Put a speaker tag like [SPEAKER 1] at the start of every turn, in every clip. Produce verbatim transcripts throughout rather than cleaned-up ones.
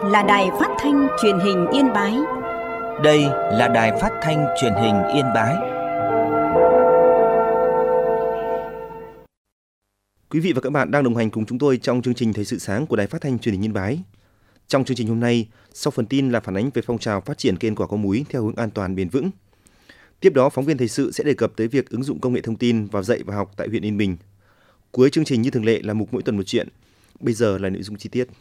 [SPEAKER 1] là Đài Phát thanh Truyền hình Yên Bái.
[SPEAKER 2] Đây là Đài Phát thanh Truyền hình Yên Bái.
[SPEAKER 3] Quý vị và các bạn đang đồng hành cùng chúng tôi trong chương trình Thời sự sáng của Đài Phát thanh Truyền hình Yên Bái. Trong chương trình hôm nay, sau phần tin là phản ánh về phong trào phát triển cây ăn quả có múi theo hướng an toàn bền vững. Tiếp đó, phóng viên thời sự sẽ đề cập tới việc ứng dụng công nghệ thông tin vào dạy và học tại huyện Yên Bình. Cuối chương trình như thường lệ là mục mỗi tuần một chuyện. Bây giờ là nội dung chi tiết.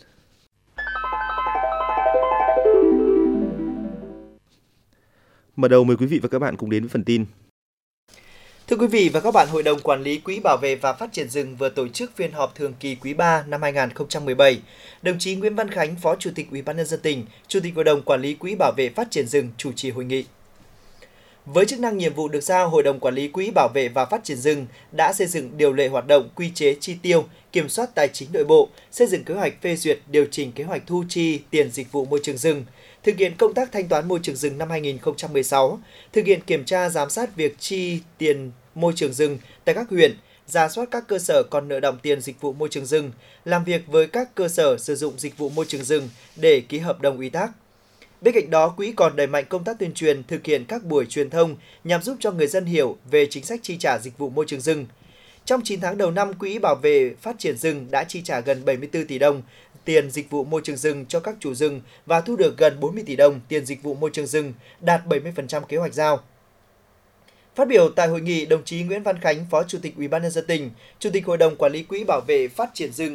[SPEAKER 3] Mở đầu mời quý vị và các bạn cùng đến với phần tin.
[SPEAKER 4] Thưa quý vị và các bạn, Hội đồng Quản lý Quỹ Bảo vệ và Phát triển rừng vừa tổ chức phiên họp thường kỳ quý ba năm hai nghìn không trăm mười bảy. Đồng chí Nguyễn Văn Khánh, Phó Chủ tịch Ủy ban nhân dân tỉnh, Chủ tịch Hội đồng Quản lý Quỹ Bảo vệ Phát triển rừng chủ trì hội nghị. Với chức năng nhiệm vụ được giao, Hội đồng Quản lý Quỹ Bảo vệ và Phát triển rừng đã xây dựng điều lệ hoạt động, quy chế chi tiêu, kiểm soát tài chính nội bộ, xây dựng kế hoạch phê duyệt, điều chỉnh kế hoạch thu chi tiền dịch vụ môi trường rừng, thực hiện công tác thanh toán môi trường rừng năm hai nghìn không trăm mười sáu, thực hiện kiểm tra giám sát việc chi tiền môi trường rừng tại các huyện, rà soát các cơ sở còn nợ đọng tiền dịch vụ môi trường rừng, làm việc với các cơ sở sử dụng dịch vụ môi trường rừng để ký hợp đồng ủy thác. Bên cạnh đó, Quỹ còn đẩy mạnh công tác tuyên truyền, thực hiện các buổi truyền thông nhằm giúp cho người dân hiểu về chính sách chi trả dịch vụ môi trường rừng. Trong chín tháng đầu năm, Quỹ Bảo vệ Phát triển rừng đã chi trả gần bảy mươi tư tỷ đồng tiền dịch vụ môi trường rừng cho các chủ rừng và thu được gần bốn mươi tỷ đồng tiền dịch vụ môi trường rừng, đạt bảy mươi phần trăm kế hoạch giao. Phát biểu tại hội nghị, đồng chí Nguyễn Văn Khánh, Phó Chủ tịch Ủy ban nhân dân tỉnh, Chủ tịch Hội đồng Quản lý Quỹ Bảo vệ Phát triển rừng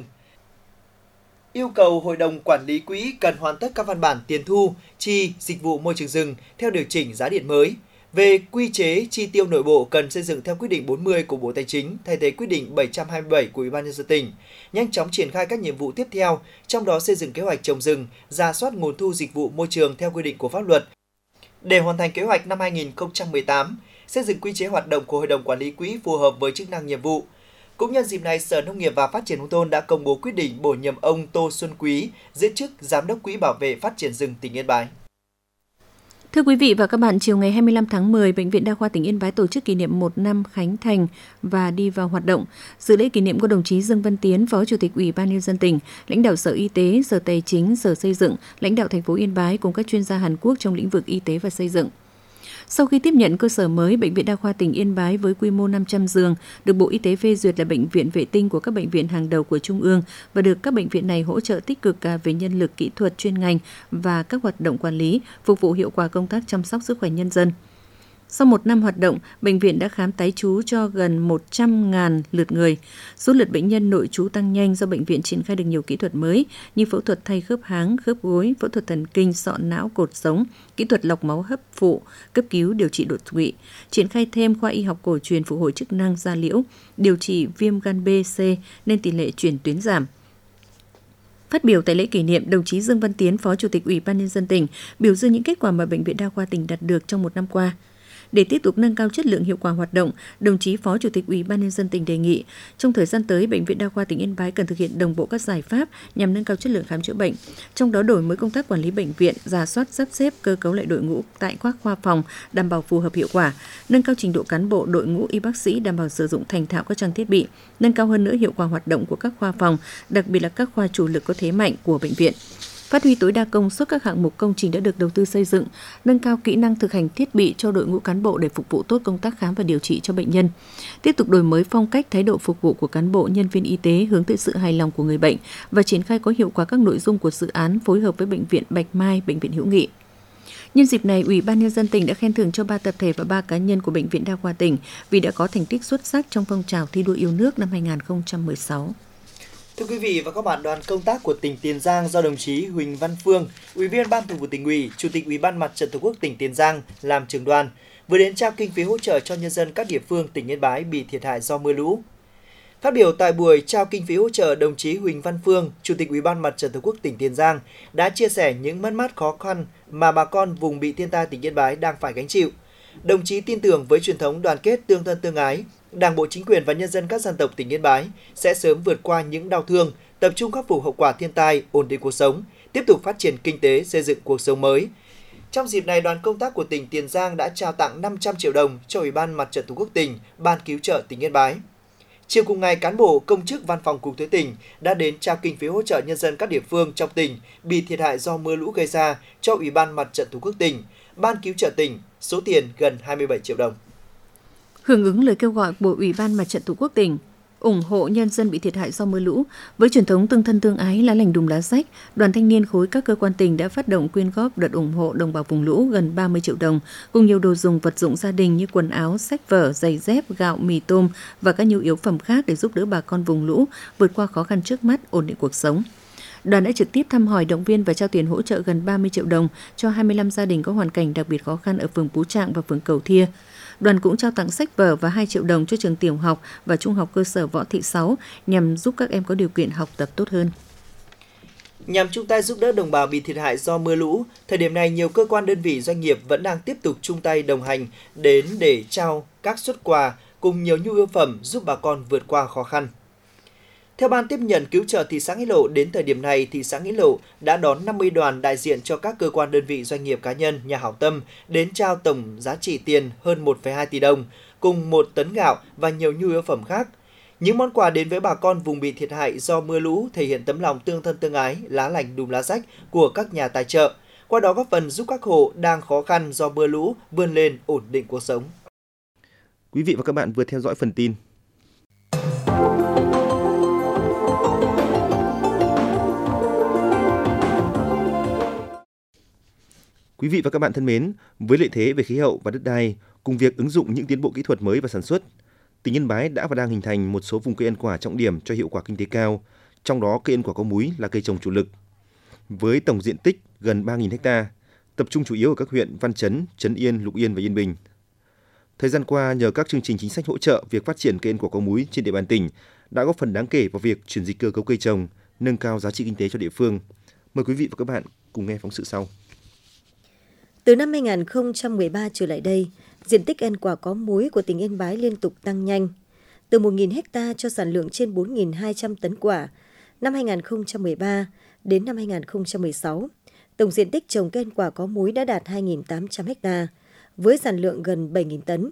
[SPEAKER 4] yêu cầu Hội đồng Quản lý Quỹ cần hoàn tất các văn bản tiền thu, chi dịch vụ môi trường rừng theo điều chỉnh giá điện mới. Về quy chế chi tiêu nội bộ cần xây dựng theo quyết định bốn mươi của Bộ Tài chính thay thế quyết định bảy trăm hai mươi bảy của Ủy ban nhân dân tỉnh, nhanh chóng triển khai các nhiệm vụ tiếp theo, trong đó xây dựng kế hoạch trồng rừng, rà soát nguồn thu dịch vụ môi trường theo quy định của pháp luật. Để hoàn thành kế hoạch năm hai nghìn không trăm mười tám, xây dựng quy chế hoạt động của Hội đồng Quản lý Quỹ phù hợp với chức năng nhiệm vụ. Cũng nhân dịp này, Sở Nông nghiệp và Phát triển nông thôn đã công bố quyết định bổ nhiệm ông Tô Xuân Quý giữ chức Giám đốc Quỹ Bảo vệ Phát triển rừng tỉnh Yên Bái.
[SPEAKER 5] Thưa quý vị và các bạn, chiều ngày hai mươi lăm tháng mười, Bệnh viện Đa khoa tỉnh Yên Bái tổ chức kỷ niệm một năm khánh thành và đi vào hoạt động. Dự lễ kỷ niệm có đồng chí Dương Văn Tiến, Phó Chủ tịch Ủy ban nhân dân tỉnh, lãnh đạo Sở Y tế, Sở Tài chính, Sở Xây dựng, lãnh đạo thành phố Yên Bái cùng các chuyên gia Hàn Quốc trong lĩnh vực y tế và xây dựng. Sau khi tiếp nhận cơ sở mới, Bệnh viện Đa khoa tỉnh Yên Bái với quy mô năm trăm giường được Bộ Y tế phê duyệt là bệnh viện vệ tinh của các bệnh viện hàng đầu của Trung ương và được các bệnh viện này hỗ trợ tích cực cả về nhân lực, kỹ thuật, chuyên ngành và các hoạt động quản lý, phục vụ hiệu quả công tác chăm sóc sức khỏe nhân dân. Sau một năm hoạt động, bệnh viện đã khám tái trú cho gần một trăm nghìn lượt người. Số lượt bệnh nhân nội trú tăng nhanh do bệnh viện triển khai được nhiều kỹ thuật mới như phẫu thuật thay khớp háng, khớp gối, phẫu thuật thần kinh, sọ não, cột sống, kỹ thuật lọc máu hấp phụ, cấp cứu điều trị đột quỵ, triển khai thêm khoa y học cổ truyền phục hồi chức năng da liễu, điều trị viêm gan B, C nên tỷ lệ chuyển tuyến giảm. Phát biểu tại lễ kỷ niệm, đồng chí Dương Văn Tiến, Phó Chủ tịch Ủy ban nhân dân tỉnh, biểu dương những kết quả mà Bệnh viện Đa khoa tỉnh đạt được trong một năm qua. Để tiếp tục nâng cao chất lượng hiệu quả hoạt động, đồng chí Phó Chủ tịch Ủy ban nhân dân tỉnh đề nghị trong thời gian tới, Bệnh viện Đa khoa tỉnh Yên Bái cần thực hiện đồng bộ các giải pháp nhằm nâng cao chất lượng khám chữa bệnh, trong đó đổi mới công tác quản lý bệnh viện, rà soát sắp xếp cơ cấu lại đội ngũ tại các khoa phòng đảm bảo phù hợp hiệu quả, nâng cao trình độ cán bộ đội ngũ y bác sĩ đảm bảo sử dụng thành thạo các trang thiết bị, nâng cao hơn nữa hiệu quả hoạt động của các khoa phòng, đặc biệt là các khoa chủ lực có thế mạnh của bệnh viện. Phát huy tối đa công suất các hạng mục công trình đã được đầu tư xây dựng, nâng cao kỹ năng thực hành thiết bị cho đội ngũ cán bộ để phục vụ tốt công tác khám và điều trị cho bệnh nhân. Tiếp tục đổi mới phong cách, thái độ phục vụ của cán bộ, nhân viên y tế hướng tới sự hài lòng của người bệnh và triển khai có hiệu quả các nội dung của dự án phối hợp với Bệnh viện Bạch Mai, Bệnh viện Hữu nghị. Nhân dịp này, Ủy ban nhân dân tỉnh đã khen thưởng cho ba tập thể và ba cá nhân của Bệnh viện Đa khoa tỉnh vì đã có thành tích xuất sắc trong phong trào thi đua yêu nước năm hai nghìn không trăm mười sáu.
[SPEAKER 4] Thưa quý vị và các bạn, đoàn công tác của tỉnh Tiền Giang do đồng chí Huỳnh Văn Phương, Ủy viên Ban Thường vụ Tỉnh ủy, Chủ tịch Ủy ban Mặt trận Tổ quốc tỉnh Tiền Giang làm trưởng đoàn, vừa đến trao kinh phí hỗ trợ cho nhân dân các địa phương tỉnh Yên Bái bị thiệt hại do mưa lũ. Phát biểu tại buổi trao kinh phí hỗ trợ, đồng chí Huỳnh Văn Phương, Chủ tịch Ủy ban Mặt trận Tổ quốc tỉnh Tiền Giang đã chia sẻ những mất mát khó khăn mà bà con vùng bị thiên tai tỉnh Yên Bái đang phải gánh chịu. Đồng chí tin tưởng với truyền thống đoàn kết tương thân tương ái, Đảng bộ, chính quyền và nhân dân các dân tộc tỉnh Yên Bái sẽ sớm vượt qua những đau thương, tập trung khắc phục hậu quả thiên tai, ổn định cuộc sống, tiếp tục phát triển kinh tế, xây dựng cuộc sống mới. Trong dịp này, đoàn công tác của tỉnh Tiền Giang đã trao tặng năm trăm triệu đồng cho Ủy ban Mặt trận Tổ quốc tỉnh, Ban Cứu trợ tỉnh Yên Bái. Chiều cùng ngày, cán bộ công chức Văn phòng Cục Thuế tỉnh đã đến trao kinh phí hỗ trợ nhân dân các địa phương trong tỉnh bị thiệt hại do mưa lũ gây ra cho Ủy ban Mặt trận Tổ quốc tỉnh, Ban Cứu trợ tỉnh, số tiền gần hai mươi bảy triệu đồng.
[SPEAKER 5] Hưởng ứng lời kêu gọi của Ủy ban Mặt trận Tổ quốc tỉnh, ủng hộ nhân dân bị thiệt hại do mưa lũ, với truyền thống tương thân tương ái lá lành đùm lá rách, Đoàn Thanh niên khối các cơ quan tỉnh đã phát động quyên góp đợt ủng hộ đồng bào vùng lũ gần ba mươi triệu đồng, cùng nhiều đồ dùng vật dụng gia đình như quần áo, sách vở, giày dép, gạo, mì tôm và các nhu yếu phẩm khác để giúp đỡ bà con vùng lũ vượt qua khó khăn trước mắt, ổn định cuộc sống. Đoàn đã trực tiếp thăm hỏi, động viên và trao tiền hỗ trợ gần ba mươi triệu đồng cho hai mươi lăm gia đình có hoàn cảnh đặc biệt khó khăn ở phường Pú Trạng và phường Cầu Thia. Đoàn cũng trao tặng sách vở và hai triệu đồng cho trường tiểu học và trung học cơ sở Võ Thị Sáu nhằm giúp các em có điều kiện học tập tốt hơn.
[SPEAKER 4] Nhằm chung tay giúp đỡ đồng bào bị thiệt hại do mưa lũ, thời điểm này nhiều cơ quan đơn vị doanh nghiệp vẫn đang tiếp tục chung tay đồng hành đến để trao các suất quà cùng nhiều nhu yếu phẩm giúp bà con vượt qua khó khăn. Theo Ban tiếp nhận cứu trợ thị xã Nghĩa Lộ, đến thời điểm này, thị xã Nghĩa Lộ đã đón năm mươi đoàn đại diện cho các cơ quan đơn vị doanh nghiệp cá nhân, nhà hảo tâm đến trao tổng giá trị tiền hơn một phẩy hai tỷ đồng, cùng một tấn gạo và nhiều nhu yếu phẩm khác. Những món quà đến với bà con vùng bị thiệt hại do mưa lũ thể hiện tấm lòng tương thân tương ái, lá lành đùm lá rách của các nhà tài trợ, qua đó góp phần giúp các hộ đang khó khăn do mưa lũ vươn lên ổn định cuộc sống.
[SPEAKER 3] Quý vị và các bạn vừa theo dõi phần tin. Quý vị và các bạn thân mến, với lợi thế về khí hậu và đất đai, cùng việc ứng dụng những tiến bộ kỹ thuật mới vào sản xuất, tỉnh Yên Bái đã và đang hình thành một số vùng cây ăn quả trọng điểm cho hiệu quả kinh tế cao, trong đó cây ăn quả có múi là cây trồng chủ lực. Với tổng diện tích gần ba nghìn héc ta, tập trung chủ yếu ở các huyện Văn Chấn, Trấn Yên, Lục Yên và Yên Bình. Thời gian qua, nhờ các chương trình chính sách hỗ trợ việc phát triển cây ăn quả có múi trên địa bàn tỉnh đã góp phần đáng kể vào việc chuyển dịch cơ cấu cây trồng, nâng cao giá trị kinh tế cho địa phương. Mời quý vị và các bạn cùng nghe phóng sự sau.
[SPEAKER 6] Từ năm hai nghìn không trăm mười ba trở lại đây, diện tích ăn quả có múi của tỉnh Yên Bái liên tục tăng nhanh. Từ một nghìn héc ta cho sản lượng trên bốn nghìn hai trăm tấn quả năm hai nghìn không trăm mười ba đến năm hai nghìn không trăm mười sáu, tổng diện tích trồng cây ăn quả có múi đã đạt hai nghìn tám trăm héc ta, với sản lượng gần bảy nghìn tấn.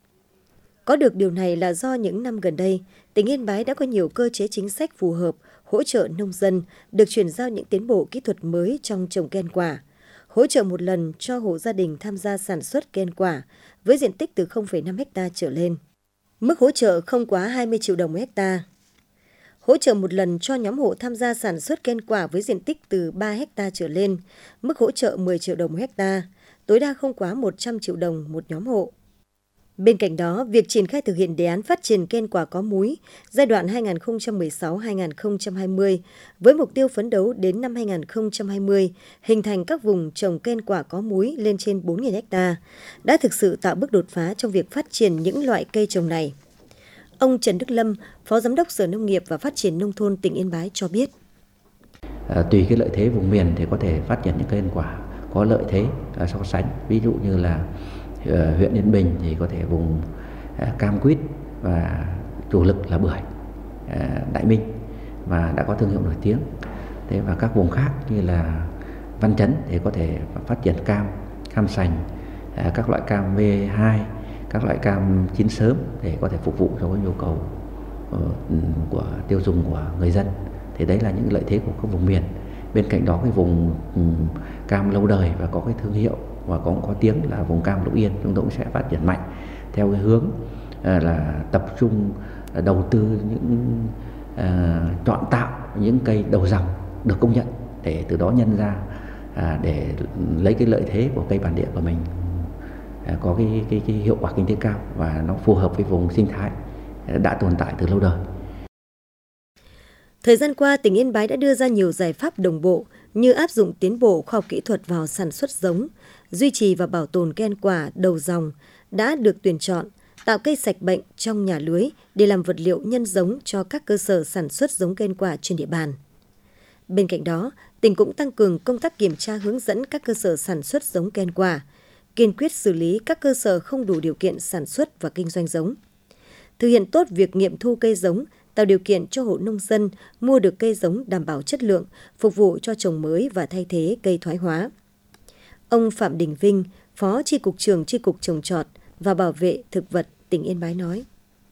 [SPEAKER 6] Có được điều này là do những năm gần đây, tỉnh Yên Bái đã có nhiều cơ chế chính sách phù hợp, hỗ trợ nông dân được chuyển giao những tiến bộ kỹ thuật mới trong trồng cây ăn quả, hỗ trợ một lần cho hộ gia đình tham gia sản xuất cây ăn quả với diện tích từ không phẩy năm héc ta trở lên. Mức hỗ trợ không quá hai mươi triệu đồng một héc ta. Hỗ trợ một lần cho nhóm hộ tham gia sản xuất cây ăn quả với diện tích từ ba héc ta trở lên, mức hỗ trợ mười triệu đồng một héc ta, tối đa không quá một trăm triệu đồng một nhóm hộ. Bên cạnh đó, việc triển khai thực hiện đề án phát triển cây ăn quả có múi giai đoạn hai nghìn không trăm mười sáu đến hai nghìn không trăm hai mươi với mục tiêu phấn đấu đến năm hai nghìn không trăm hai mươi hình thành các vùng trồng cây ăn quả có múi lên trên bốn nghìn héc ta đã thực sự tạo bước đột phá trong việc phát triển những loại cây trồng này. Ông Trần Đức Lâm, Phó Giám đốc Sở Nông nghiệp và Phát triển Nông thôn tỉnh Yên Bái cho biết.
[SPEAKER 7] À, tùy cái lợi thế vùng miền thì có thể phát triển những cây ăn quả có lợi thế à, so sánh. Ví dụ như là uh, huyện Yên Bình thì có thể vùng uh, cam quýt và chủ lực là bưởi, uh, Đại Minh và đã có thương hiệu nổi tiếng. Thế và các vùng khác như là Văn Chấn thì có thể phát triển cam, cam sành, uh, các loại cam vê hai, các loại cam chín sớm để có thể phục vụ cho cái nhu cầu uh, của tiêu dùng của người dân. Thì đấy là những lợi thế của các vùng miền. Bên cạnh đó cái vùng um, cam lâu đời và có cái thương hiệu và có có tiếng là vùng cam Lục Yên, chúng tôi cũng sẽ phát triển mạnh theo cái hướng uh, là tập trung uh, đầu tư những uh, chọn tạo những cây đầu dòng được công nhận để từ đó nhân ra uh, để lấy cái lợi thế của cây bản địa của mình uh, có cái, cái, cái hiệu quả kinh tế cao và nó phù hợp với vùng sinh thái uh, đã tồn tại từ lâu đời.
[SPEAKER 6] Thời gian qua, tỉnh Yên Bái đã đưa ra nhiều giải pháp đồng bộ như áp dụng tiến bộ khoa học kỹ thuật vào sản xuất giống, duy trì và bảo tồn cây ăn quả đầu dòng đã được tuyển chọn, tạo cây sạch bệnh trong nhà lưới để làm vật liệu nhân giống cho các cơ sở sản xuất giống cây ăn quả trên địa bàn. Bên cạnh đó, tỉnh cũng tăng cường công tác kiểm tra hướng dẫn các cơ sở sản xuất giống cây ăn quả, kiên quyết xử lý các cơ sở không đủ điều kiện sản xuất và kinh doanh giống. Thực hiện tốt việc nghiệm thu cây giống, tạo điều kiện cho hộ nông dân mua được cây giống đảm bảo chất lượng, phục vụ cho trồng mới và thay thế cây thoái hóa. Ông Phạm Đình Vinh, Phó Chi cục trưởng Chi cục Trồng trọt và Bảo vệ thực vật tỉnh Yên Bái nói.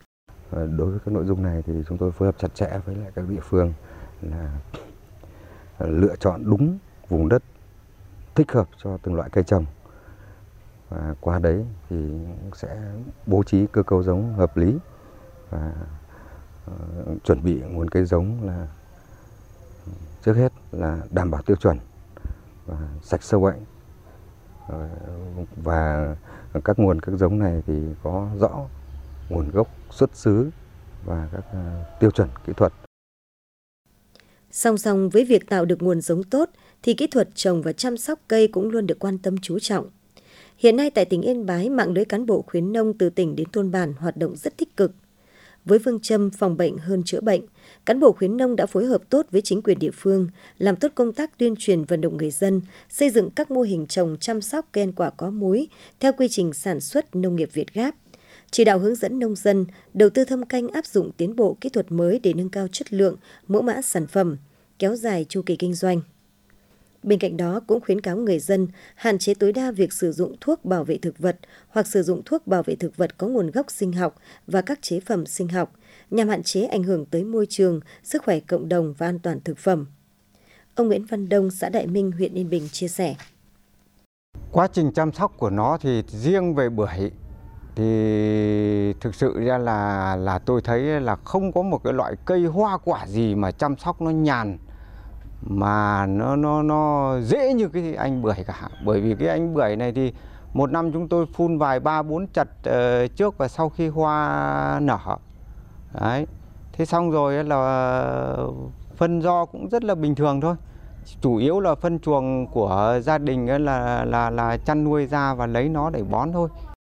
[SPEAKER 8] Đối với các nội dung này thì chúng tôi phối hợp chặt chẽ với lại các địa phương là lựa chọn đúng vùng đất thích hợp cho từng loại cây trồng, và qua đấy thì sẽ bố trí cơ cấu giống hợp lý và uh, chuẩn bị nguồn cây giống là trước hết là đảm bảo tiêu chuẩn và sạch sâu bệnh, uh, và các nguồn các giống này thì có rõ nguồn gốc xuất xứ và các uh, tiêu chuẩn kỹ thuật.
[SPEAKER 6] Song song với việc tạo được nguồn giống tốt thì kỹ thuật trồng và chăm sóc cây cũng luôn được quan tâm chú trọng. Hiện nay tại tỉnh Yên Bái, mạng lưới cán bộ khuyến nông từ tỉnh đến thôn bản hoạt động rất tích cực. Với phương châm phòng bệnh hơn chữa bệnh, cán bộ khuyến nông đã phối hợp tốt với chính quyền địa phương, làm tốt công tác tuyên truyền vận động người dân, xây dựng các mô hình trồng chăm sóc cây ăn quả có múi theo quy trình sản xuất nông nghiệp Việt Gáp, chỉ đạo hướng dẫn nông dân đầu tư thâm canh áp dụng tiến bộ kỹ thuật mới để nâng cao chất lượng, mẫu mã sản phẩm, kéo dài chu kỳ kinh doanh. Bên cạnh đó cũng khuyến cáo người dân hạn chế tối đa việc sử dụng thuốc bảo vệ thực vật hoặc sử dụng thuốc bảo vệ thực vật có nguồn gốc sinh học và các chế phẩm sinh học nhằm hạn chế ảnh hưởng tới môi trường, sức khỏe cộng đồng và an toàn thực phẩm. Ông Nguyễn Văn Đông, xã Đại Minh, huyện Yên Bình chia sẻ.
[SPEAKER 9] Quá trình chăm sóc của nó thì riêng về bưởi thì thực sự ra là là tôi thấy là không có một cái loại cây hoa quả gì mà chăm sóc nó nhàn mà nó nó nó dễ như cái anh bưởi cả. Bởi vì cái anh bưởi này thì một năm chúng tôi phun vài ba bốn chặt uh, trước và sau khi hoa nở. Đấy. Thế xong rồi là phân do cũng rất là bình thường thôi. Chủ yếu là phân chuồng của gia đình là là là chăn nuôi ra và lấy nó để bón thôi.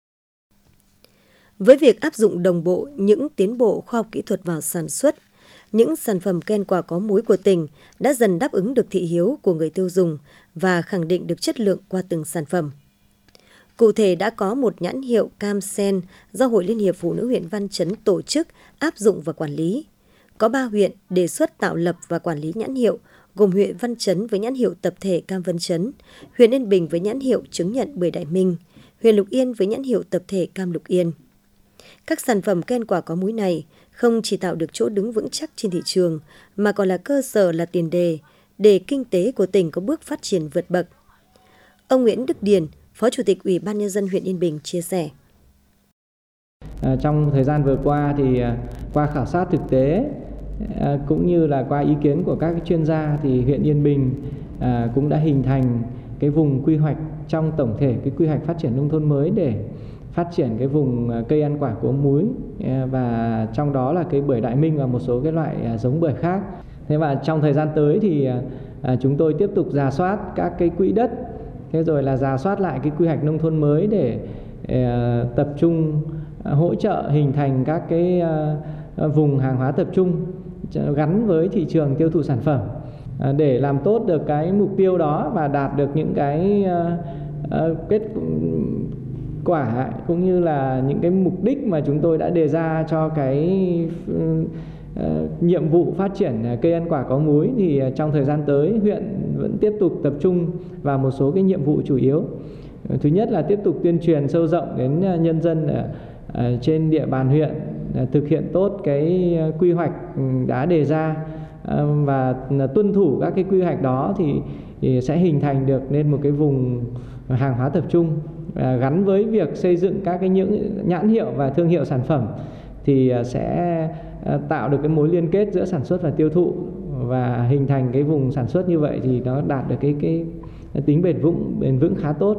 [SPEAKER 6] Với việc áp dụng đồng bộ những tiến bộ khoa học kỹ thuật vào sản xuất, những sản phẩm cây ăn quả có múi của tỉnh đã dần đáp ứng được thị hiếu của người tiêu dùng và khẳng định được chất lượng qua từng sản phẩm. Cụ thể đã có một nhãn hiệu cam sen do Hội Liên hiệp Phụ nữ huyện Văn Chấn tổ chức áp dụng và quản lý. Có ba huyện đề xuất tạo lập và quản lý nhãn hiệu, gồm huyện Văn Chấn với nhãn hiệu tập thể cam Văn Chấn, huyện Yên Bình với nhãn hiệu chứng nhận bưởi Đại Minh, huyện Lục Yên với nhãn hiệu tập thể cam Lục Yên. Các sản phẩm cây ăn quả có múi này không chỉ tạo được chỗ đứng vững chắc trên thị trường, mà còn là cơ sở, là tiền đề để kinh tế của tỉnh có bước phát triển vượt bậc. Ông Nguyễn Đức Điền, Phó Chủ tịch Ủy ban Nhân dân huyện Yên Bình chia sẻ.
[SPEAKER 10] À, trong thời gian vừa qua thì qua khảo sát thực tế à, cũng như là qua ý kiến của các chuyên gia thì huyện Yên Bình à, cũng đã hình thành cái vùng quy hoạch trong tổng thể cái quy hoạch phát triển nông thôn mới để phát triển cái vùng cây ăn quả có múi, và trong đó là cây bưởi Đại Minh và một số cái loại giống bưởi khác. Thế và trong thời gian tới thì chúng tôi tiếp tục rà soát các cái quỹ đất, thế rồi là rà soát lại cái quy hoạch nông thôn mới để tập trung hỗ trợ hình thành các cái vùng hàng hóa tập trung gắn với thị trường tiêu thụ sản phẩm để làm tốt được cái mục tiêu đó và đạt được những cái kết quả cũng như là những cái mục đích mà chúng tôi đã đề ra cho cái uh, nhiệm vụ phát triển cây ăn quả có múi. Thì trong thời gian tới huyện vẫn tiếp tục tập trung vào một số cái nhiệm vụ chủ yếu. Thứ nhất là tiếp tục tuyên truyền sâu rộng đến nhân dân ở, ở trên địa bàn huyện, thực hiện tốt cái quy hoạch đã đề ra và tuân thủ các cái quy hoạch đó thì, thì sẽ hình thành được nên một cái vùng hàng hóa tập trung. À, gắn với việc xây dựng các cái những nhãn hiệu và thương hiệu sản phẩm thì sẽ tạo được cái mối liên kết giữa sản xuất và tiêu thụ, và hình thành cái vùng sản xuất như vậy thì nó đạt được cái cái tính bền vững bền vững khá tốt.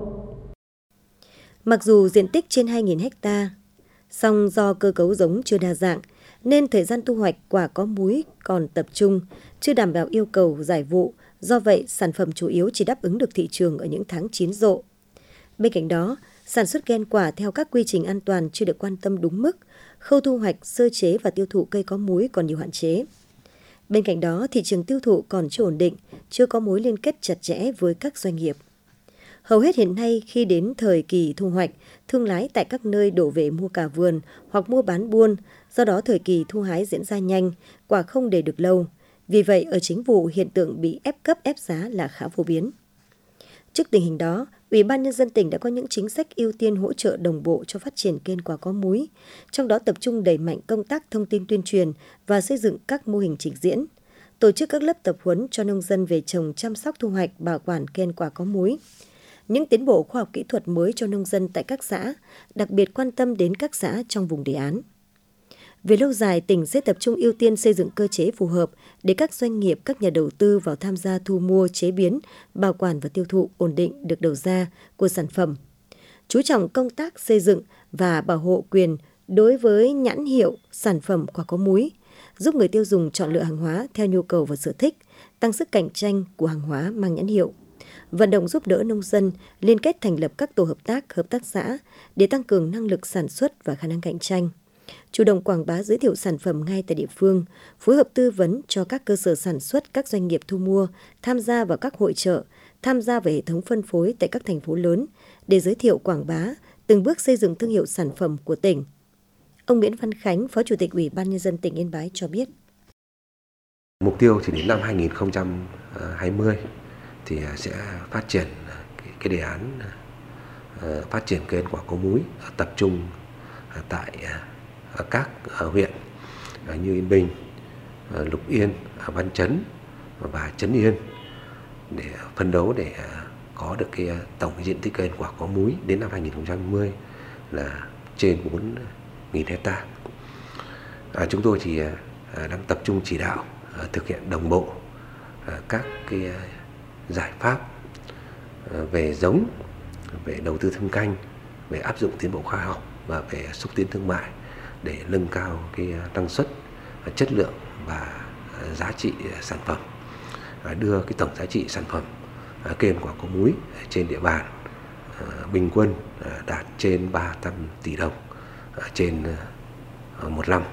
[SPEAKER 6] Mặc dù diện tích trên hai nghìn héc ta, song do cơ cấu giống chưa đa dạng nên thời gian thu hoạch quả có múi còn tập trung, chưa đảm bảo yêu cầu giải vụ. Do vậy, sản phẩm chủ yếu chỉ đáp ứng được thị trường ở những tháng chín rộ. Bên cạnh đó, sản xuất cây ăn quả theo các quy trình an toàn chưa được quan tâm đúng mức, khâu thu hoạch, sơ chế và tiêu thụ cây có múi còn nhiều hạn chế. Bên cạnh đó, thị trường tiêu thụ còn chưa ổn định, chưa có mối liên kết chặt chẽ với các doanh nghiệp. Hầu hết hiện nay khi đến thời kỳ thu hoạch, thương lái tại các nơi đổ về mua cả vườn hoặc mua bán buôn, do đó thời kỳ thu hái diễn ra nhanh, quả không để được lâu. Vì vậy, ở chính vụ hiện tượng bị ép cấp ép giá là khá phổ biến. Trước tình hình đó, Ủy ban Nhân dân tỉnh đã có những chính sách ưu tiên hỗ trợ đồng bộ cho phát triển cây ăn quả có múi, trong đó tập trung đẩy mạnh công tác thông tin tuyên truyền và xây dựng các mô hình trình diễn, tổ chức các lớp tập huấn cho nông dân về trồng, chăm sóc, thu hoạch, bảo quản cây ăn quả có múi. Những tiến bộ khoa học kỹ thuật mới cho nông dân tại các xã, đặc biệt quan tâm đến các xã trong vùng đề án. Về lâu dài, tỉnh sẽ tập trung ưu tiên xây dựng cơ chế phù hợp để các doanh nghiệp, các nhà đầu tư vào tham gia thu mua, chế biến, bảo quản và tiêu thụ ổn định được đầu ra của sản phẩm. Chú trọng công tác xây dựng và bảo hộ quyền đối với nhãn hiệu sản phẩm quả có múi, giúp người tiêu dùng chọn lựa hàng hóa theo nhu cầu và sở thích, tăng sức cạnh tranh của hàng hóa mang nhãn hiệu. Vận động giúp đỡ nông dân liên kết thành lập các tổ hợp tác, hợp tác xã để tăng cường năng lực sản xuất và khả năng cạnh tranh. Chủ động quảng bá giới thiệu sản phẩm ngay tại địa phương, phối hợp tư vấn cho các cơ sở sản xuất, các doanh nghiệp thu mua, tham gia vào các hội chợ, tham gia vào hệ thống phân phối tại các thành phố lớn để giới thiệu quảng bá, từng bước xây dựng thương hiệu sản phẩm của tỉnh. Ông Nguyễn Văn Khánh, Phó Chủ tịch Ủy ban Nhân dân tỉnh Yên Bái cho biết.
[SPEAKER 11] Mục tiêu thì đến năm hai nghìn không trăm hai mươi thì sẽ phát triển cái, cái đề án uh, phát triển cây ăn quả có múi tập trung uh, tại uh, các uh, huyện uh, như Yên Bình, uh, Lục Yên, uh, Văn Chấn và Trấn Yên để phấn đấu để uh, có được cái uh, tổng diện tích cây ăn quả có múi đến năm hai nghìn không trăm hai mươi là trên bốn nghìn hectare. Uh, chúng tôi thì uh, đang tập trung chỉ đạo uh, thực hiện đồng bộ uh, các cái uh, giải pháp về giống, về đầu tư thâm canh, về áp dụng tiến bộ khoa học và về xúc tiến thương mại để nâng cao cái năng suất, chất lượng và giá trị sản phẩm, đưa cái tổng giá trị sản phẩm cây ăn quả có múi trên địa bàn bình quân đạt trên ba trăm tỷ đồng trên một năm.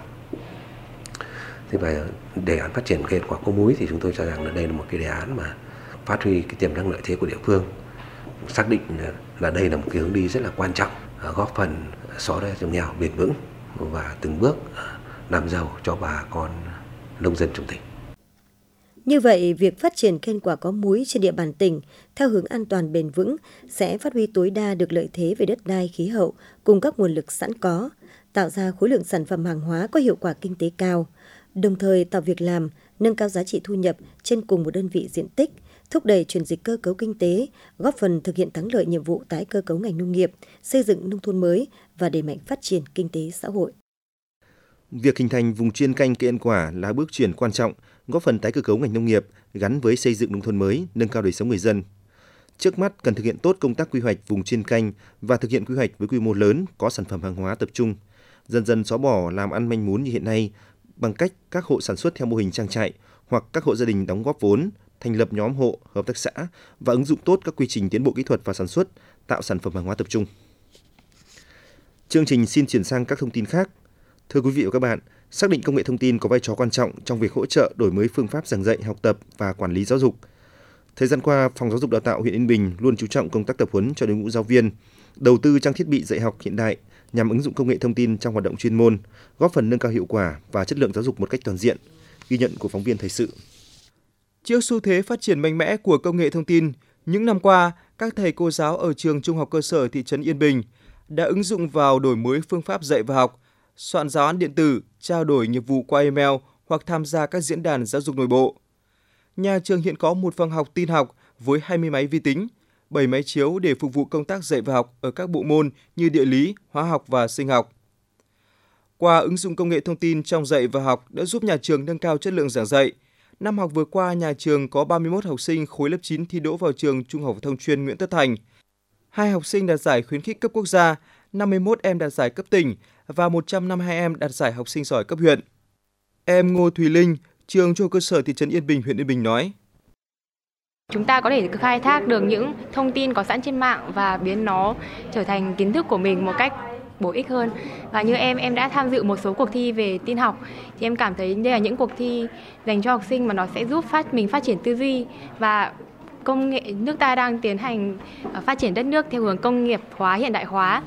[SPEAKER 11] Thế và đề án phát triển cây ăn quả có múi thì chúng tôi cho rằng là đây là một cái đề án mà phát huy cái tiềm năng lợi thế của địa phương, xác định là đây là một cái hướng đi rất là quan trọng, góp phần xóa đói giảm nghèo bền vững và từng bước làm giàu cho bà con nông dân trong tỉnh.
[SPEAKER 6] Như vậy, việc phát triển cây ăn quả có múi trên địa bàn tỉnh theo hướng an toàn bền vững sẽ phát huy tối đa được lợi thế về đất đai, khí hậu cùng các nguồn lực sẵn có, tạo ra khối lượng sản phẩm hàng hóa có hiệu quả kinh tế cao, đồng thời tạo việc làm, nâng cao giá trị thu nhập trên cùng một đơn vị diện tích, thúc đẩy chuyển dịch cơ cấu kinh tế, góp phần thực hiện thắng lợi nhiệm vụ tái cơ cấu ngành nông nghiệp, xây dựng nông thôn mới và đẩy mạnh phát triển kinh tế xã hội.
[SPEAKER 3] Việc hình thành vùng chuyên canh cây ăn quả là bước chuyển quan trọng, góp phần tái cơ cấu ngành nông nghiệp gắn với xây dựng nông thôn mới, nâng cao đời sống người dân. Trước mắt cần thực hiện tốt công tác quy hoạch vùng chuyên canh và thực hiện quy hoạch với quy mô lớn, có sản phẩm hàng hóa tập trung, dần dần xóa bỏ làm ăn manh mún như hiện nay bằng cách các hộ sản xuất theo mô hình trang trại hoặc các hộ gia đình đóng góp vốn, thành lập nhóm hộ, hợp tác xã và ứng dụng tốt các quy trình tiến bộ kỹ thuật và sản xuất, tạo sản phẩm hàng hóa tập trung. Chương trình xin chuyển sang các thông tin khác. Thưa quý vị và các bạn, xác định công nghệ thông tin có vai trò quan trọng trong việc hỗ trợ đổi mới phương pháp giảng dạy, học tập và quản lý giáo dục. Thời gian qua, Phòng Giáo dục Đào tạo huyện Yên Bình luôn chú trọng công tác tập huấn cho đội ngũ giáo viên, đầu tư trang thiết bị dạy học hiện đại nhằm ứng dụng công nghệ thông tin trong hoạt động chuyên môn, góp phần nâng cao hiệu quả và chất lượng giáo dục một cách toàn diện. Ghi nhận của phóng viên thời sự.
[SPEAKER 12] Trước xu thế phát triển mạnh mẽ của công nghệ thông tin, những năm qua, các thầy cô giáo ở trường Trung học cơ sở thị trấn Yên Bình đã ứng dụng vào đổi mới phương pháp dạy và học, soạn giáo án điện tử, trao đổi nghiệp vụ qua email hoặc tham gia các diễn đàn giáo dục nội bộ. Nhà trường hiện có một phòng học tin học với hai mươi máy vi tính, bảy máy chiếu để phục vụ công tác dạy và học ở các bộ môn như địa lý, hóa học và sinh học. Qua ứng dụng công nghệ thông tin trong dạy và học đã giúp nhà trường nâng cao chất lượng giảng dạy. Năm học vừa qua, nhà trường có ba mươi mốt học sinh khối lớp chín thi đỗ vào trường Trung học phổ thông chuyên Nguyễn Tất Thành. Hai học sinh đạt giải khuyến khích cấp quốc gia, năm mươi mốt em đạt giải cấp tỉnh và một trăm năm mươi hai em đạt giải học sinh giỏi cấp huyện. Em Ngô Thùy Linh, trường Trung học cơ sở thị trấn Yên Bình, huyện Yên Bình nói:
[SPEAKER 13] Chúng ta có thể khai thác được những thông tin có sẵn trên mạng và biến nó trở thành kiến thức của mình một cách bổ ích hơn. Và như em, em đã tham dự một số cuộc thi về tin học, thì em cảm thấy đây là những cuộc thi dành cho học sinh mà nó sẽ giúp phát mình phát triển tư duy, và công nghệ nước ta đang tiến hành phát triển đất nước theo hướng công nghiệp hóa, hiện đại hóa.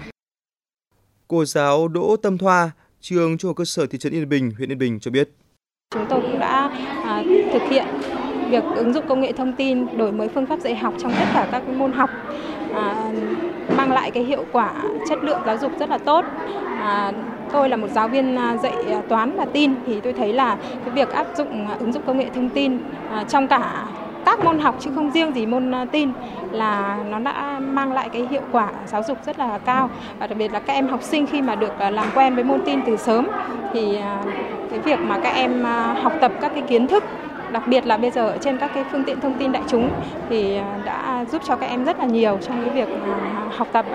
[SPEAKER 12] Cô giáo Đỗ Tâm Thoa, trường Trung học cơ sở thị trấn Yên Bình, huyện Yên Bình cho biết:
[SPEAKER 14] Chúng tôi cũng đã à, thực hiện việc ứng dụng công nghệ thông tin, đổi mới phương pháp dạy học trong tất cả các môn học à, mang lại cái hiệu quả chất lượng giáo dục rất là tốt. À, tôi là một giáo viên dạy toán và tin thì tôi thấy là cái việc áp dụng ứng dụng công nghệ thông tin à, trong cả các môn học chứ không riêng gì môn tin là nó đã mang lại cái hiệu quả giáo dục rất là cao, và đặc biệt là các em học sinh khi mà được làm quen với môn tin từ sớm thì cái việc mà các em học tập các cái kiến thức, đặc biệt là bây giờ ở trên các cái phương tiện thông tin đại chúng thì đã giúp cho các em rất là nhiều trong cái việc học tập.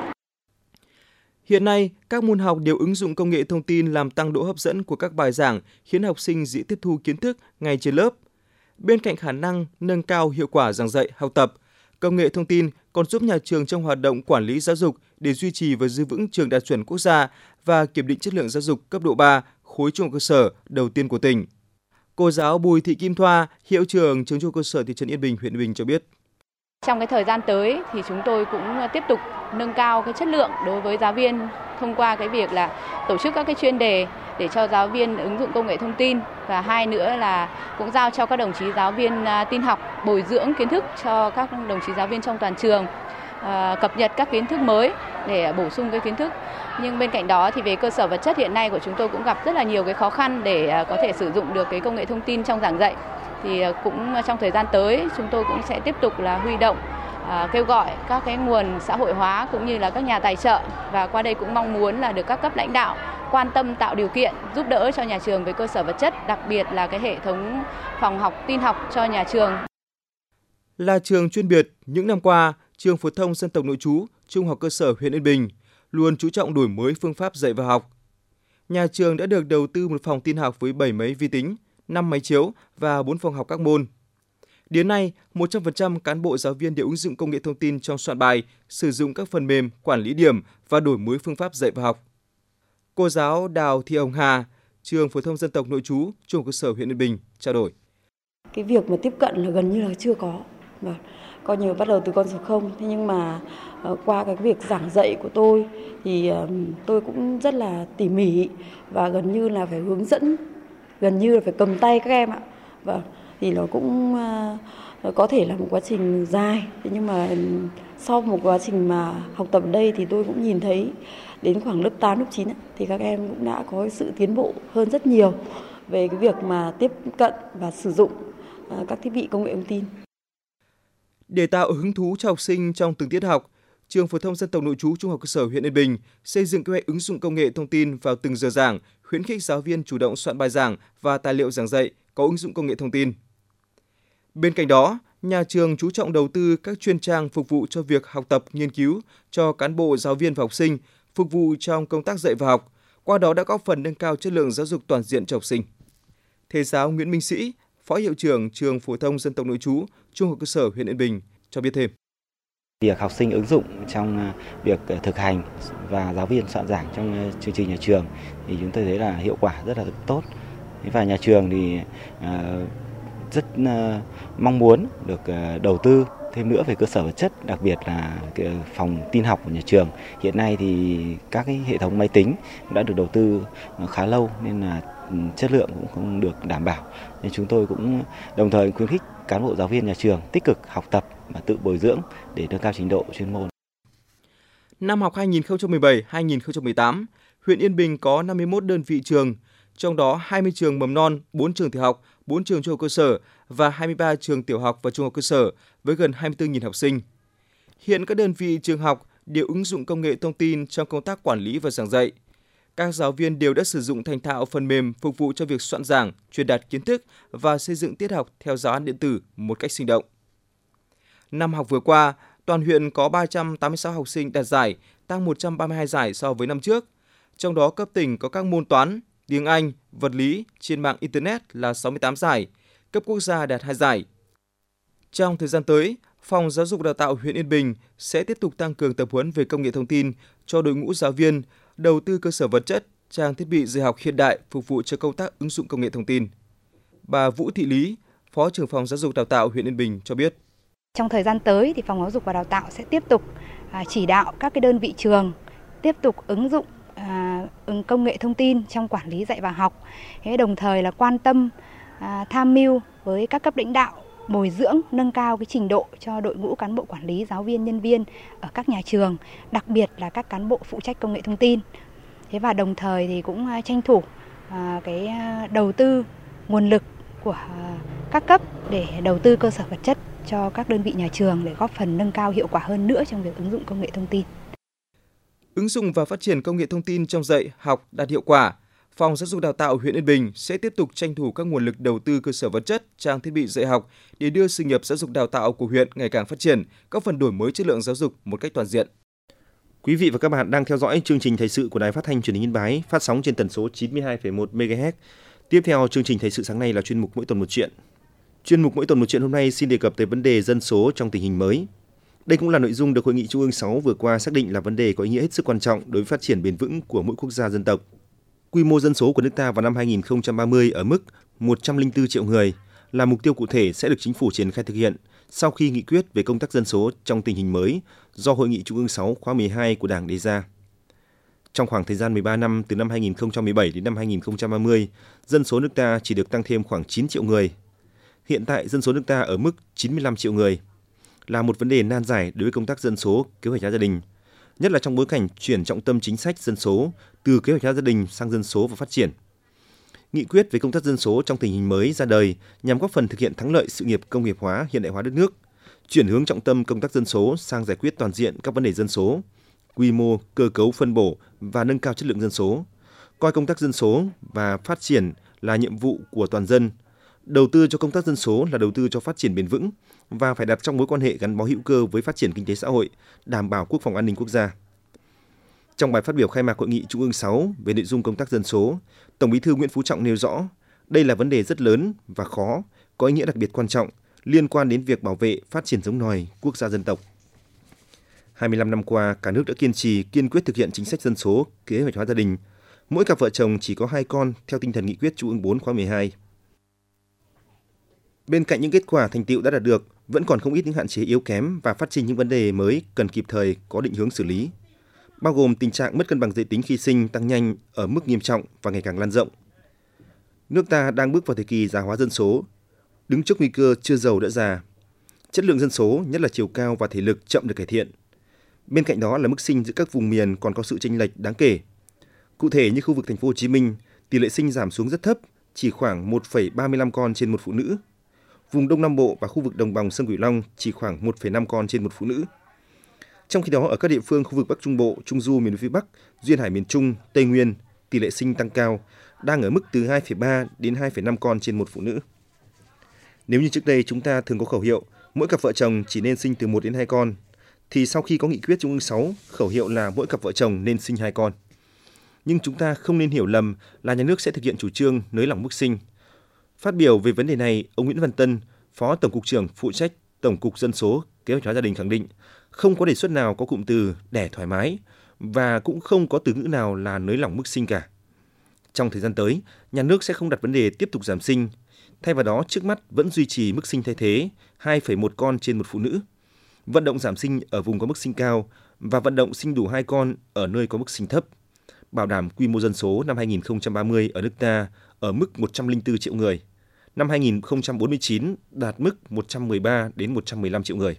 [SPEAKER 12] Hiện nay, các môn học đều ứng dụng công nghệ thông tin làm tăng độ hấp dẫn của các bài giảng, khiến học sinh dễ tiếp thu kiến thức ngay trên lớp. Bên cạnh khả năng nâng cao hiệu quả giảng dạy, học tập, công nghệ thông tin còn giúp nhà trường trong hoạt động quản lý giáo dục để duy trì và giữ vững trường đạt chuẩn quốc gia và kiểm định chất lượng giáo dục cấp độ ba, khối trung học cơ sở đầu tiên của tỉnh. Cô giáo Bùi Thị Kim Thoa, hiệu trưởng trường trung học cơ sở thị trấn Yên Bình, huyện Yên Bình cho biết.
[SPEAKER 15] Trong cái thời gian tới thì chúng tôi cũng tiếp tục nâng cao cái chất lượng đối với giáo viên thông qua cái việc là tổ chức các cái chuyên đề để cho giáo viên ứng dụng công nghệ thông tin, và hai nữa là cũng giao cho các đồng chí giáo viên tin học bồi dưỡng kiến thức cho các đồng chí giáo viên trong toàn trường, cập nhật các kiến thức mới để bổ sung cái kiến thức. Nhưng bên cạnh đó thì về cơ sở vật chất hiện nay của chúng tôi cũng gặp rất là nhiều cái khó khăn để có thể sử dụng được cái công nghệ thông tin trong giảng dạy. Thì cũng trong thời gian tới chúng tôi cũng sẽ tiếp tục là huy động, à, kêu gọi các cái nguồn xã hội hóa cũng như là các nhà tài trợ, và qua đây cũng mong muốn là được các cấp lãnh đạo quan tâm tạo điều kiện giúp đỡ cho nhà trường về cơ sở vật chất, đặc biệt là cái hệ thống phòng học tin học cho nhà trường.
[SPEAKER 12] Là trường chuyên biệt, những năm qua, trường phổ thông dân tộc nội trú Trung học cơ sở huyện Yên Bình luôn chú trọng đổi mới phương pháp dạy và học. Nhà trường đã được đầu tư một phòng tin học với bảy máy vi tính, năm máy chiếu và bốn phòng học các môn. Đến nay, một trăm phần trăm cán bộ giáo viên đều ứng dụng công nghệ thông tin trong soạn bài, sử dụng các phần mềm, quản lý điểm và đổi mới phương pháp dạy và học. Cô giáo Đào Thị Hồng Hà, trường phổ thông dân tộc nội trú Trung học cơ sở huyện Yên Bình trao đổi.
[SPEAKER 16] Cái việc mà tiếp cận là gần như là chưa có. Và coi như bắt đầu từ con số không. Thế nhưng mà uh, qua cái việc giảng dạy của tôi thì uh, tôi cũng rất là tỉ mỉ và gần như là phải hướng dẫn, gần như là phải cầm tay các em ạ. Và thì nó cũng uh, có thể là một quá trình dài. Thế nhưng mà sau một quá trình mà học tập ở đây thì tôi cũng nhìn thấy đến khoảng lớp tám, lớp chín ấy, thì các em cũng đã có sự tiến bộ hơn rất nhiều về cái việc mà tiếp cận và sử dụng uh, các thiết bị công nghệ thông tin.
[SPEAKER 12] Để tạo hứng thú cho học sinh trong từng tiết học, trường phổ thông dân tộc nội trú Trung học cơ sở huyện Yên Bình xây dựng kế hoạch ứng dụng công nghệ thông tin vào từng giờ giảng, khuyến khích giáo viên chủ động soạn bài giảng và tài liệu giảng dạy có ứng dụng công nghệ thông tin. Bên cạnh đó, nhà trường chú trọng đầu tư các chuyên trang phục vụ cho việc học tập, nghiên cứu cho cán bộ, giáo viên và học sinh, phục vụ trong công tác dạy và học, qua đó đã góp phần nâng cao chất lượng giáo dục toàn diện cho học sinh. Thầy giáo Nguyễn Minh Sĩ, Phó hiệu trưởng trường phổ thông dân tộc nội trú Trung học cơ sở huyện Yên Bình cho biết thêm.
[SPEAKER 17] Việc học sinh ứng dụng trong việc thực hành và giáo viên soạn giảng trong chương trình nhà trường thì chúng tôi thấy là hiệu quả rất là tốt. Và nhà trường thì rất mong muốn được đầu tư thêm nữa về cơ sở vật chất, đặc biệt là phòng tin học của nhà trường. Hiện nay thì các cái hệ thống máy tính đã được đầu tư khá lâu nên là chất lượng cũng không được đảm bảo. Nên chúng tôi cũng đồng thời khuyến khích cán bộ giáo viên nhà trường tích cực học tập và tự bồi dưỡng để nâng cao trình độ chuyên môn.
[SPEAKER 12] Năm học hai nghìn không trăm mười bảy hai nghìn không trăm mười tám, huyện Yên Bình có năm mươi mốt đơn vị trường, trong đó hai mươi trường mầm non, bốn trường tiểu học, bốn trường trung học cơ sở và hai mươi ba trường tiểu học và trung học cơ sở với gần hai mươi tư nghìn học sinh. Hiện các đơn vị trường học đều ứng dụng công nghệ thông tin trong công tác quản lý và giảng dạy. Các giáo viên đều đã sử dụng thành thạo phần mềm phục vụ cho việc soạn giảng, truyền đạt kiến thức và xây dựng tiết học theo giáo án điện tử một cách sinh động. Năm học vừa qua, toàn huyện có ba trăm tám mươi sáu học sinh đạt giải, tăng một trăm ba mươi hai giải so với năm trước. Trong đó cấp tỉnh có các môn toán, tiếng Anh, vật lý trên mạng Internet là sáu mươi tám giải, cấp quốc gia đạt hai giải. Trong thời gian tới, Phòng Giáo dục Đào tạo huyện Yên Bình sẽ tiếp tục tăng cường tập huấn về công nghệ thông tin cho đội ngũ giáo viên, đầu tư cơ sở vật chất, trang thiết bị dạy học hiện đại phục vụ cho công tác ứng dụng công nghệ thông tin. Bà Vũ Thị Lý, Phó trưởng Phòng Giáo dục Đào tạo huyện Yên Bình cho biết.
[SPEAKER 18] Trong thời gian tới thì Phòng Giáo dục và Đào tạo sẽ tiếp tục chỉ đạo các cái đơn vị trường tiếp tục ứng dụng à, ứng công nghệ thông tin trong quản lý dạy và học. Thế đồng thời là quan tâm à, tham mưu với các cấp lãnh đạo bồi dưỡng, nâng cao cái trình độ cho đội ngũ cán bộ quản lý, giáo viên, nhân viên ở các nhà trường, đặc biệt là các cán bộ phụ trách công nghệ thông tin. Thế và đồng thời thì cũng tranh thủ cái đầu tư nguồn lực của các cấp để đầu tư cơ sở vật chất cho các đơn vị nhà trường để góp phần nâng cao hiệu quả hơn nữa trong việc ứng dụng công nghệ thông tin.
[SPEAKER 12] Ứng dụng và phát triển công nghệ thông tin trong dạy, học đạt hiệu quả. Phòng Giáo dục Đào tạo huyện Yên Bình sẽ tiếp tục tranh thủ các nguồn lực đầu tư cơ sở vật chất, trang thiết bị dạy học để đưa sự nghiệp giáo dục đào tạo của huyện ngày càng phát triển, góp phần đổi mới chất lượng giáo dục một cách toàn diện.
[SPEAKER 3] Quý vị và các bạn đang theo dõi chương trình thời sự của Đài Phát thanh Truyền hình Yên Bái, phát sóng trên tần số chín mươi hai phẩy một mê ga héc. Tiếp theo chương trình thời sự sáng nay là chuyên mục Mỗi tuần một chuyện. Chuyên mục Mỗi tuần một chuyện hôm nay xin đề cập tới vấn đề dân số trong tình hình mới. Đây cũng là nội dung được Hội nghị Trung ương sáu vừa qua xác định là vấn đề có ý nghĩa hết sức quan trọng đối với phát triển bền vững của mỗi quốc gia dân tộc. Quy mô dân số của nước ta vào năm hai nghìn không trăm ba mươi ở mức một trăm lẻ bốn triệu người là mục tiêu cụ thể sẽ được chính phủ triển khai thực hiện sau khi nghị quyết về công tác dân số trong tình hình mới do Hội nghị Trung ương sáu khóa mười hai của Đảng đề ra. Trong khoảng thời gian mười ba năm từ năm hai nghìn không trăm mười bảy đến năm hai nghìn không trăm ba mươi, dân số nước ta chỉ được tăng thêm khoảng chín triệu người. Hiện tại dân số nước ta ở mức chín mươi lăm triệu người, là một vấn đề nan giải đối với công tác dân số, kế hoạch hóa gia đình, nhất là trong bối cảnh chuyển trọng tâm chính sách dân số từ kế hoạch hóa gia đình sang dân số và phát triển. Nghị quyết về công tác dân số trong tình hình mới ra đời nhằm góp phần thực hiện thắng lợi sự nghiệp công nghiệp hóa, hiện đại hóa đất nước, chuyển hướng trọng tâm công tác dân số sang giải quyết toàn diện các vấn đề dân số, quy mô, cơ cấu phân bổ và nâng cao chất lượng dân số, coi công tác dân số và phát triển là nhiệm vụ của toàn dân. Đầu tư cho công tác dân số là đầu tư cho phát triển bền vững và phải đặt trong mối quan hệ gắn bó hữu cơ với phát triển kinh tế xã hội, đảm bảo quốc phòng an ninh quốc gia. Trong bài phát biểu khai mạc Hội nghị Trung ương sáu về nội dung công tác dân số, Tổng Bí thư Nguyễn Phú Trọng nêu rõ, đây là vấn đề rất lớn và khó, có ý nghĩa đặc biệt quan trọng, liên quan đến việc bảo vệ, phát triển giống nòi quốc gia dân tộc. hai mươi lăm năm qua, cả nước đã kiên trì, kiên quyết thực hiện chính sách dân số, kế hoạch hóa gia đình. Mỗi cặp vợ chồng chỉ có hai con theo tinh thần nghị quyết Trung ương bốn khóa mười hai. Bên cạnh những kết quả thành tựu đã đạt được, vẫn còn không ít những hạn chế yếu kém và phát sinh những vấn đề mới cần kịp thời có định hướng xử lý, bao gồm tình trạng mất cân bằng giới tính khi sinh tăng nhanh ở mức nghiêm trọng và ngày càng lan rộng. Nước ta đang bước vào thời kỳ già hóa dân số, đứng trước nguy cơ chưa giàu đã già. Chất lượng dân số, nhất là chiều cao và thể lực chậm được cải thiện. Bên cạnh đó là mức sinh giữa các vùng miền còn có sự chênh lệch đáng kể. Cụ thể như khu vực thành phố Hồ Chí Minh, tỷ lệ sinh giảm xuống rất thấp, chỉ khoảng một phẩy ba mươi lăm con trên một phụ nữ. Vùng Đông Nam Bộ và khu vực đồng bằng sông Cửu Long chỉ khoảng một phẩy năm con trên một phụ nữ. Trong khi đó, ở các địa phương khu vực Bắc Trung Bộ, Trung Du miền núi phía Bắc, Duyên Hải miền Trung, Tây Nguyên, tỷ lệ sinh tăng cao, đang ở mức từ hai phẩy ba đến hai phẩy năm con trên một phụ nữ. Nếu như trước đây chúng ta thường có khẩu hiệu mỗi cặp vợ chồng chỉ nên sinh từ một đến hai con, thì sau khi có nghị quyết Trung ương sáu, khẩu hiệu là mỗi cặp vợ chồng nên sinh hai con. Nhưng chúng ta không nên hiểu lầm là nhà nước sẽ thực hiện chủ trương nới lỏng mức sinh. Phát biểu về vấn đề này, ông Nguyễn Văn Tân, Phó Tổng cục trưởng phụ trách Tổng cục Dân số, Kế hoạch hóa gia đình khẳng định không có đề xuất nào có cụm từ đẻ thoải mái và cũng không có từ ngữ nào là nới lỏng mức sinh cả. Trong thời gian tới, nhà nước sẽ không đặt vấn đề tiếp tục giảm sinh. Thay vào đó, trước mắt vẫn duy trì mức sinh thay thế hai phẩy một con trên một phụ nữ, vận động giảm sinh ở vùng có mức sinh cao và vận động sinh đủ hai con ở nơi có mức sinh thấp, bảo đảm quy mô dân số năm hai nghìn không trăm ba mươi ở nước ta ở mức một trăm lẻ bốn triệu người, năm hai nghìn không trăm bốn mươi chín đạt mức một trăm mười ba đến một trăm mười lăm triệu người.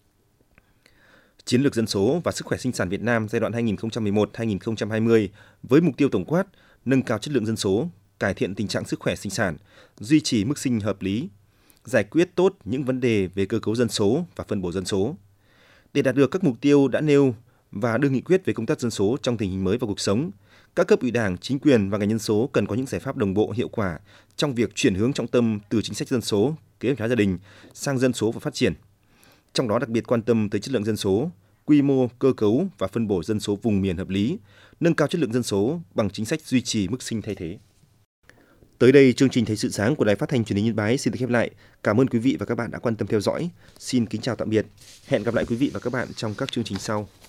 [SPEAKER 3] Chiến lược dân số và sức khỏe sinh sản Việt Nam giai đoạn hai nghìn không trăm mười một đến hai nghìn không trăm hai mươi với mục tiêu tổng quát nâng cao chất lượng dân số, cải thiện tình trạng sức khỏe sinh sản, duy trì mức sinh hợp lý, giải quyết tốt những vấn đề về cơ cấu dân số và phân bổ dân số. Để đạt được các mục tiêu đã nêu và đưa nghị quyết về công tác dân số trong tình hình mới vào cuộc sống, các cấp ủy Đảng, chính quyền và ngành nhân số cần có những giải pháp đồng bộ hiệu quả trong việc chuyển hướng trọng tâm từ chính sách dân số, kế hoạch hóa gia đình sang dân số và phát triển. Trong đó đặc biệt quan tâm tới chất lượng dân số, quy mô, cơ cấu và phân bổ dân số vùng miền hợp lý, nâng cao chất lượng dân số bằng chính sách duy trì mức sinh thay thế. Tới đây, chương trình Thời sự sáng của Đài Phát thanh Truyền hình Yên Bái xin được khép lại. Cảm ơn quý vị và các bạn đã quan tâm theo dõi. Xin kính chào tạm biệt. Hẹn gặp lại quý vị và các bạn trong các chương trình sau.